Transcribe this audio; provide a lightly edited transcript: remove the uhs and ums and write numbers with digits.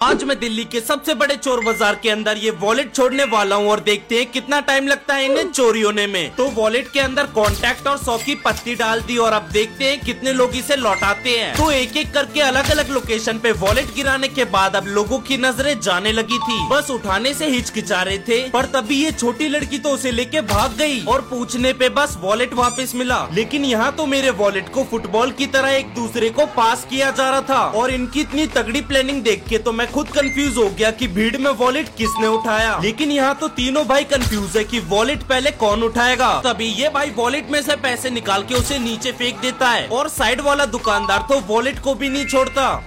आज मैं दिल्ली के सबसे बड़े चोर बाजार के अंदर ये वॉलेट छोड़ने वाला हूँ और देखते हैं कितना टाइम लगता है इन्हें चोरी होने में। तो वॉलेट के अंदर कांटेक्ट और 100 की पत्ती डाल दी और अब देखते हैं कितने लोग इसे लौटाते हैं। तो एक एक करके अलग अलग लोकेशन पे वॉलेट गिराने के बाद अब लोगों की नजरें जाने लगी थी। बस उठाने से हिचकिचा रहे थे, पर तभी ये छोटी लड़की तो उसे लेके भाग गई और पूछने पे बस वॉलेट वापस मिला। लेकिन यहाँ तो मेरे वॉलेट को फुटबॉल की तरह एक दूसरे को पास किया जा रहा था और इनकी इतनी तगड़ी प्लानिंग देख के तो मैं खुद कंफ्यूज हो गया कि भीड़ में वॉलेट किसने उठाया। लेकिन यहाँ तो तीनों भाई कंफ्यूज है कि वॉलेट पहले कौन उठाएगा। तभी ये भाई वॉलेट में से पैसे निकाल के उसे नीचे फेंक देता है और साइड वाला दुकानदार तो वॉलेट को भी नहीं छोड़ता।